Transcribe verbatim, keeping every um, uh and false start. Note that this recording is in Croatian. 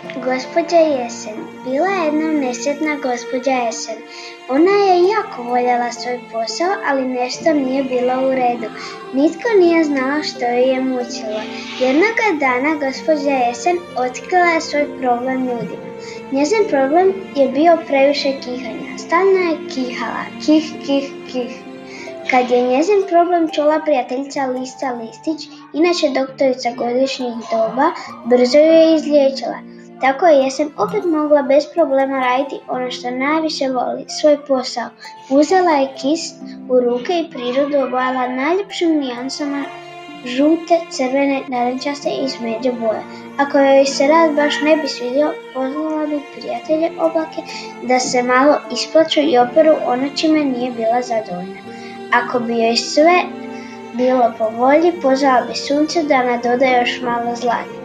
Gospođa Jesen. Bila je jedna nesretna gospođa Jesen. Ona je jako voljela svoj posao, ali nešto nije bilo u redu. Nitko nije znao što joj je mučilo. Jednoga dana gospođa Jesen otkrila je svoj problem ljudima. Njezin problem je bio previše kihanja. Stalno je kihala. Kih, kih, kih. Kad je njezin problem čula prijateljica Lista Listić, inače doktorica godišnjih doba, brzo ju je izliječila. Tako je Jesen opet mogla bez problema raditi ono što najviše voli, svoj posao. Uzela je kist u ruke i prirodu obojala najljepšim nijansama žute, crvene, narančaste i smeđe boje. Ako joj se rad baš ne bi svidio, pozvala bi prijatelje oblake da se malo isplaču i operu ono čime nije bila zadovoljna. Ako bi joj sve bilo po volji, pozvala bi sunce da nadoda još malo zlata.